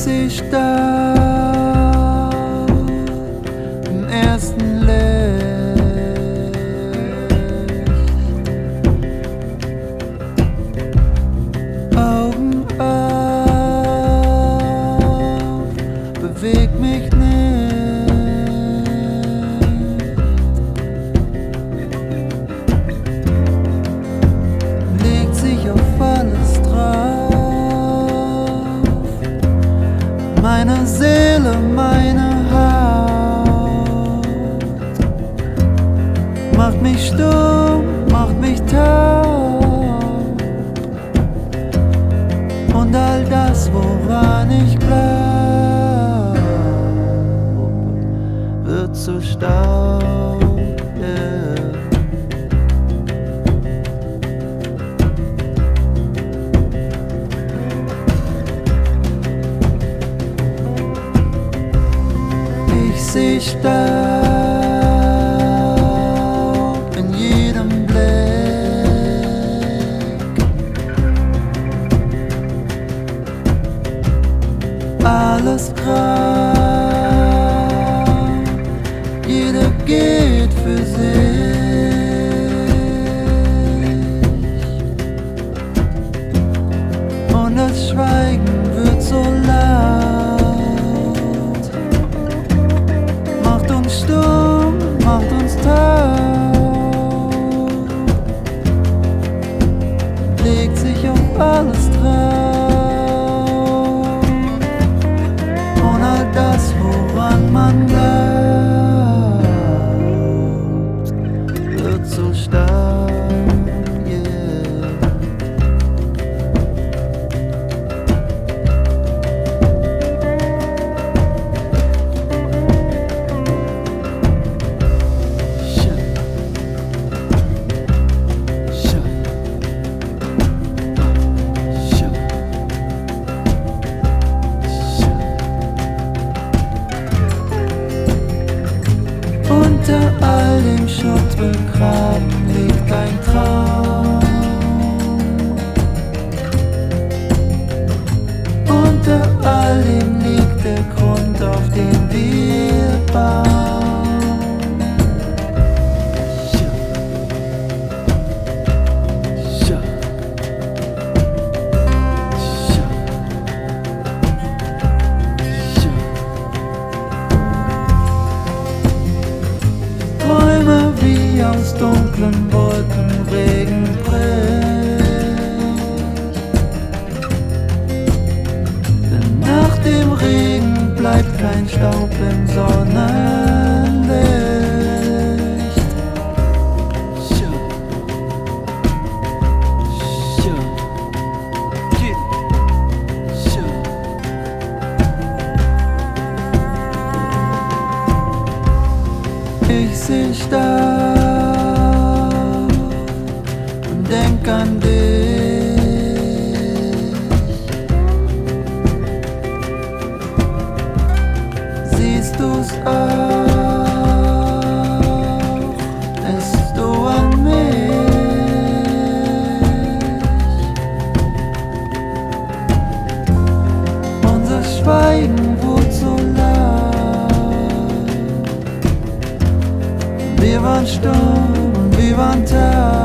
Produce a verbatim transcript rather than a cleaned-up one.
seh Staub im ersten Licht. Augen auf, beweg mich nicht. Legt sich auf alles drauf. Meine Seele, meine Haut macht mich stumm, macht mich taub. Und all das, woran ich glaub, wird zu Staub, yeah. Ich seh Staub in jedem Blick. Alles grau, jeder geht für sich. Und das Schweigen wird so laut, macht uns stumm, macht uns taub, legt sich auf alles drauf. Und all das, woran man glaubt, wird zu Staub, yeah. Unter all dem Schutt begraben liegt ein Traum. Unter all dem liegt der Grund, auf den wir bauen. Träume wie aus dunklen Wolken Regen bricht. Denn nach dem Regen bleibt kein Staub im Sonnenlicht. Ich seh Staub und denk an dich. Siehst du's auch? Denkst du an mich? Unser Schweigen wurde so laut. Wir waren stumm, wir waren taub.